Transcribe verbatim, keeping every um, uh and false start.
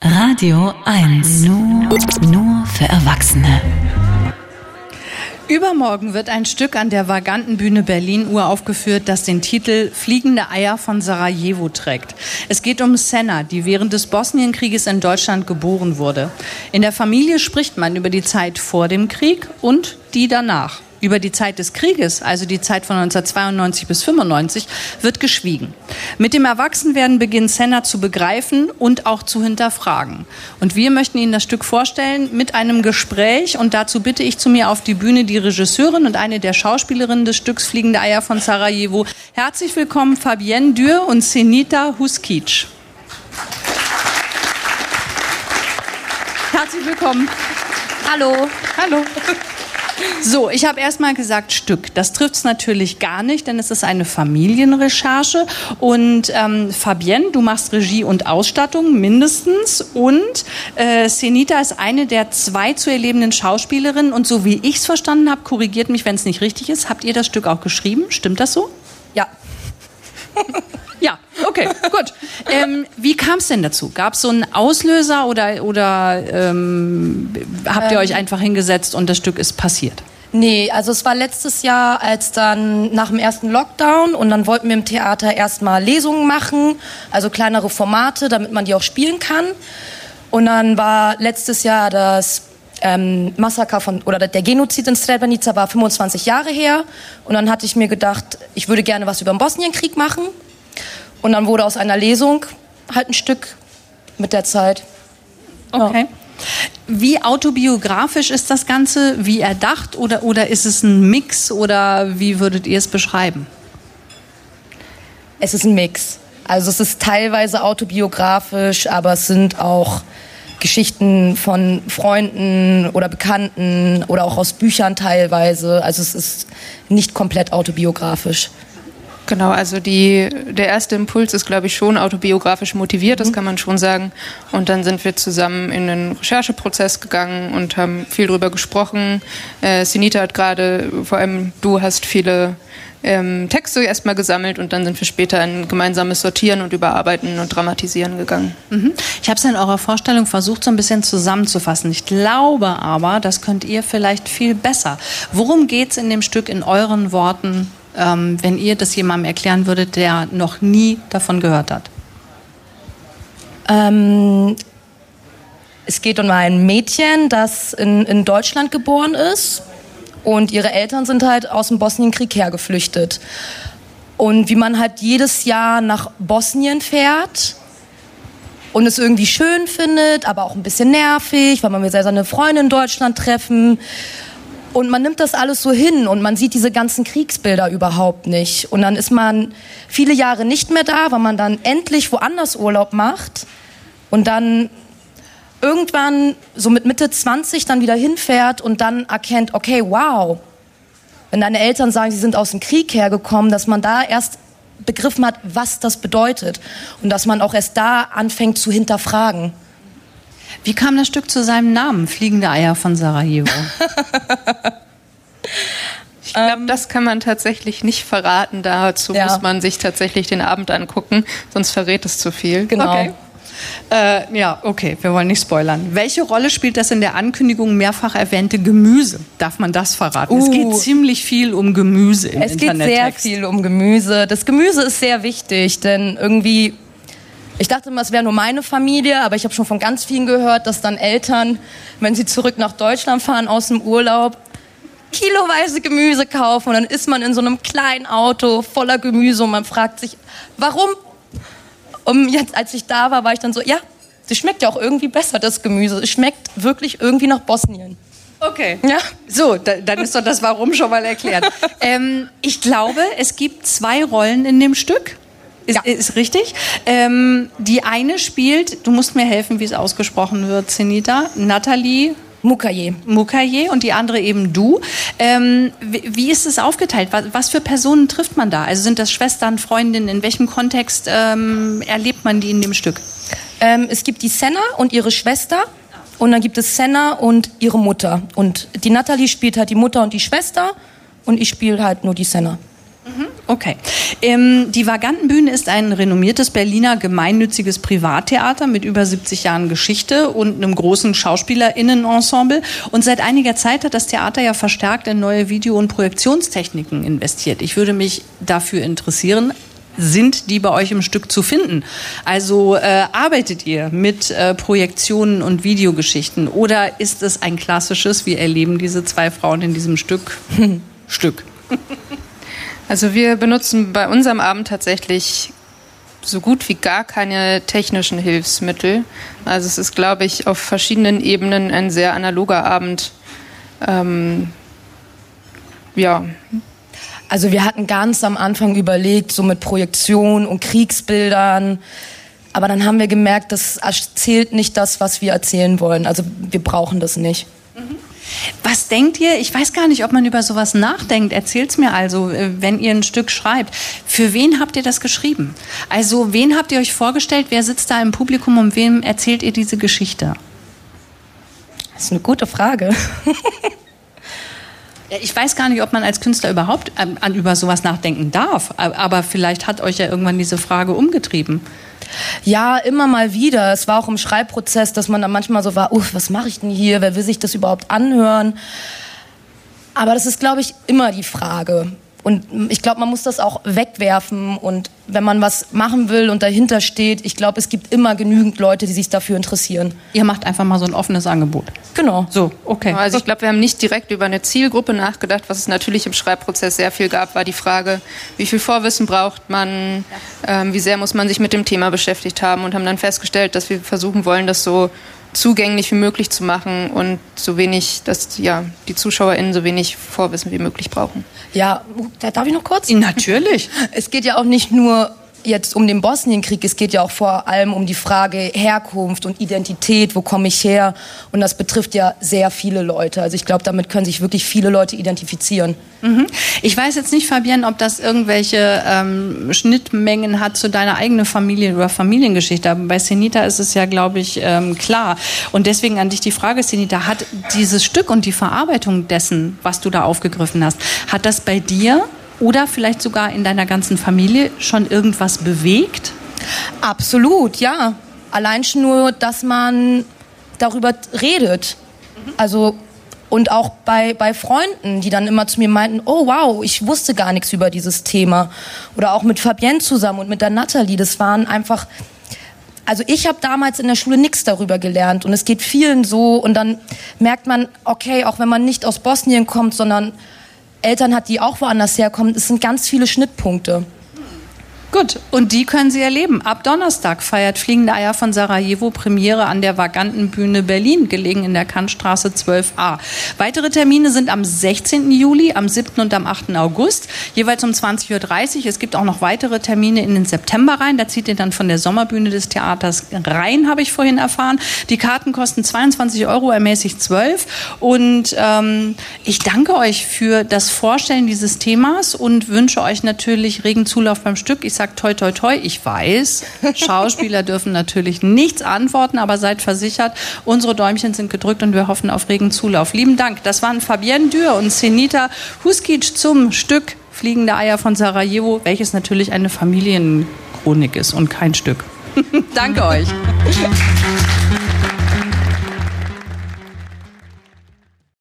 Radio eins. Nur, nur für Erwachsene. Übermorgen wird ein Stück an der Vagantenbühne Berlin uraufgeführt, das den Titel Fliegende Eier von Sarajevo trägt. Es geht um Senna, die während des Bosnienkrieges in Deutschland geboren wurde. In der Familie spricht man über die Zeit vor dem Krieg und die danach. Über die Zeit des Krieges, also die Zeit von neunzehnhundertzweiundneunzig bis fünfundneunzig, wird geschwiegen. Mit dem Erwachsenwerden beginnt Senna zu begreifen und auch zu hinterfragen. Und wir möchten Ihnen das Stück vorstellen mit einem Gespräch. Und dazu bitte ich zu mir auf die Bühne die Regisseurin und eine der Schauspielerinnen des Stücks Fliegende Eier von Sarajevo. Herzlich willkommen Fabienne Dürr und Senita Huskic. Herzlich willkommen. Hallo. Hallo. So, ich habe erst mal gesagt Stück. Das trifft es natürlich gar nicht, denn es ist eine Familienrecherche. Und ähm, Fabienne, du machst Regie und Ausstattung mindestens. Und äh, Senita ist eine der zwei zu erlebenden Schauspielerinnen. Und so wie ich es verstanden habe, korrigiert mich, wenn es nicht richtig ist, habt ihr das Stück auch geschrieben? Stimmt das so? Ja. Ja, okay, gut. Ähm, wie kam es denn dazu? Gab es so einen Auslöser oder, oder ähm, habt ihr ähm, euch einfach hingesetzt und das Stück ist passiert? Nee, also es war letztes Jahr, als dann nach dem ersten Lockdown und dann wollten wir im Theater erstmal Lesungen machen, also kleinere Formate, damit man die auch spielen kann. Und dann war letztes Jahr das ähm, Massaker von, oder der Genozid in Srebrenica war fünfundzwanzig Jahre her. Und dann hatte ich mir gedacht, ich würde gerne was über den Bosnienkrieg machen. Und dann wurde aus einer Lesung halt ein Stück mit der Zeit. Okay. Ja. Wie autobiografisch ist das Ganze? Wie erdacht? Oder, oder ist es ein Mix? Oder wie würdet ihr es beschreiben? Es ist ein Mix. Also es ist teilweise autobiografisch, aber es sind auch Geschichten von Freunden oder Bekannten oder auch aus Büchern teilweise. Also es ist nicht komplett autobiografisch. Genau, also die, der erste Impuls ist, glaube ich, schon autobiografisch motiviert, das kann man schon sagen. Und dann sind wir zusammen in den Rechercheprozess gegangen und haben viel drüber gesprochen. Äh, Senita hat gerade, vor allem du hast viele ähm, Texte erstmal gesammelt und dann sind wir später in gemeinsames Sortieren und Überarbeiten und Dramatisieren gegangen. Mhm. Ich habe es in eurer Vorstellung versucht, so ein bisschen zusammenzufassen. Ich glaube aber, das könnt ihr vielleicht viel besser. Worum geht's in dem Stück in euren Worten? Ähm, wenn ihr das jemandem erklären würdet, der noch nie davon gehört hat? Ähm, es geht um ein Mädchen, das in, in Deutschland geboren ist und ihre Eltern sind halt aus dem Bosnienkrieg hergeflüchtet. Und wie man halt jedes Jahr nach Bosnien fährt und es irgendwie schön findet, aber auch ein bisschen nervig, weil man will seine Freunde in Deutschland treffen. Und man nimmt das alles so hin und man sieht diese ganzen Kriegsbilder überhaupt nicht. Und dann ist man viele Jahre nicht mehr da, weil man dann endlich woanders Urlaub macht und dann irgendwann so mit Mitte zwanzig dann wieder hinfährt und dann erkennt, okay, wow, wenn deine Eltern sagen, sie sind aus dem Krieg hergekommen, dass man da erst begriffen hat, was das bedeutet und dass man auch erst da anfängt zu hinterfragen. Wie kam das Stück zu seinem Namen, Fliegende Eier von Sarajevo? Ich glaube, das kann man tatsächlich nicht verraten. Dazu ja. muss man sich tatsächlich den Abend angucken, sonst verrät es zu viel. Genau. Okay. Äh, ja, okay, wir wollen nicht spoilern. Welche Rolle spielt das in der Ankündigung mehrfach erwähnte Gemüse? Darf man das verraten? Uh, es geht ziemlich viel um Gemüse im Es geht Internettext. sehr viel um Gemüse. Das Gemüse ist sehr wichtig, denn irgendwie... Ich dachte immer, es wäre nur meine Familie, aber ich habe schon von ganz vielen gehört, dass dann Eltern, wenn sie zurück nach Deutschland fahren aus dem Urlaub, kiloweise Gemüse kaufen und dann ist man in so einem kleinen Auto voller Gemüse und man fragt sich, warum? Und jetzt, als ich da war, war ich dann so, ja, es schmeckt ja auch irgendwie besser, das Gemüse. Es schmeckt wirklich irgendwie nach Bosnien. Okay, ja. So, da, dann ist doch das Warum schon mal erklärt. ähm, ich glaube, es gibt zwei Rollen in dem Stück. Ist, ja. ist richtig. Ähm, die eine spielt, du musst mir helfen, wie es ausgesprochen wird, Senita, Nathalie Mukaye. Mukaye und die andere eben du. Ähm, wie, wie ist es aufgeteilt? Was, was für Personen trifft man da? Also sind das Schwestern, Freundinnen? In welchem Kontext ähm, erlebt man die in dem Stück? Ähm, es gibt die Senna und ihre Schwester. Und dann gibt es Senna und ihre Mutter. Und die Nathalie spielt halt die Mutter und die Schwester. Und ich spiele halt nur die Senna. Okay. Ähm, die Vagantenbühne ist ein renommiertes Berliner gemeinnütziges Privattheater mit über siebzig Jahren Geschichte und einem großen SchauspielerInnen-Ensemble. Und seit einiger Zeit hat das Theater ja verstärkt in neue Video- und Projektionstechniken investiert. Ich würde mich dafür interessieren, sind die bei euch im Stück zu finden? Also äh, arbeitet ihr mit äh, Projektionen und Videogeschichten oder ist es ein klassisches, wir erleben diese zwei Frauen in diesem Stück, Stück? Also wir benutzen bei unserem Abend tatsächlich so gut wie gar keine technischen Hilfsmittel. Also es ist, glaube ich, auf verschiedenen Ebenen ein sehr analoger Abend. Ähm, ja. Also wir hatten ganz am Anfang überlegt, so mit Projektion und Kriegsbildern. Aber dann haben wir gemerkt, das erzählt nicht das, was wir erzählen wollen. Also wir brauchen das nicht. Was denkt ihr? Ich weiß gar nicht, ob man über sowas nachdenkt. Erzählt's mir also, wenn ihr ein Stück schreibt. Für wen habt ihr das geschrieben? Also, wen habt ihr euch vorgestellt? Wer sitzt da im Publikum und wem erzählt ihr diese Geschichte? Das ist eine gute Frage. Ja, ich weiß gar nicht, ob man als Künstler überhaupt an, an über sowas nachdenken darf. Aber vielleicht hat euch ja irgendwann diese Frage umgetrieben. Ja, immer mal wieder. Es war auch im Schreibprozess, dass man dann manchmal so war, uff, was mache ich denn hier? Wer will sich das überhaupt anhören? Aber das ist, glaube ich, immer die Frage. Und ich glaube, man muss das auch wegwerfen. Und wenn man was machen will und dahinter steht, ich glaube, es gibt immer genügend Leute, die sich dafür interessieren. Ihr macht einfach mal so ein offenes Angebot. Genau. So, okay. Also ich glaube, wir haben nicht direkt über eine Zielgruppe nachgedacht. Was es natürlich im Schreibprozess sehr viel gab, war die Frage, wie viel Vorwissen braucht man, ähm, wie sehr muss man sich mit dem Thema beschäftigt haben, und haben dann festgestellt, dass wir versuchen wollen, das so zugänglich wie möglich zu machen und so wenig, dass ja, die ZuschauerInnen so wenig Vorwissen wie möglich brauchen. Ja, darf ich noch kurz? Natürlich. Es geht ja auch nicht nur jetzt um den Bosnienkrieg, es geht ja auch vor allem um die Frage Herkunft und Identität, wo komme ich her? Und das betrifft ja sehr viele Leute. Also ich glaube, damit können sich wirklich viele Leute identifizieren. Mhm. Ich weiß jetzt nicht, Fabienne, ob das irgendwelche ähm, Schnittmengen hat zu deiner eigenen Familie oder Familiengeschichte. Aber bei Senita ist es ja, glaube ich, ähm, klar. Und deswegen an dich die Frage, Senita, hat dieses Stück und die Verarbeitung dessen, was du da aufgegriffen hast, hat das bei dir oder vielleicht sogar in deiner ganzen Familie schon irgendwas bewegt? Absolut, ja. Allein schon nur, dass man darüber redet. Also, und auch bei, bei Freunden, die dann immer zu mir meinten, oh wow, ich wusste gar nichts über dieses Thema. Oder auch mit Fabienne zusammen und mit der Nathalie. Das waren einfach... Also ich habe damals in der Schule nichts darüber gelernt und es geht vielen so. Und dann merkt man, okay, auch wenn man nicht aus Bosnien kommt, sondern Eltern hat, die auch woanders herkommen, es sind ganz viele Schnittpunkte. Gut, und die können Sie erleben. Ab Donnerstag feiert Fliegende Eier von Sarajevo Premiere an der Vagantenbühne Berlin, gelegen in der Kantstraße zwölf a. Weitere Termine sind am sechzehnten Juli, am siebten und am achten August, jeweils um zwanzig Uhr dreißig. Es gibt auch noch weitere Termine in den September rein. Da zieht ihr dann von der Sommerbühne des Theaters rein, habe ich vorhin erfahren. Die Karten kosten zweiundzwanzig Euro, ermäßigt zwölf. Und ähm, ich danke euch für das Vorstellen dieses Themas und wünsche euch natürlich regen Zulauf beim Stück. Ich sage toi, toi, toi. Ich weiß, Schauspieler dürfen natürlich nichts antworten, aber seid versichert, unsere Däumchen sind gedrückt und wir hoffen auf regen Zulauf. Lieben Dank. Das waren Fabienne Dürr und Senita Huskic zum Stück Fliegende Eier von Sarajevo, welches natürlich eine Familienchronik ist und kein Stück. Danke euch.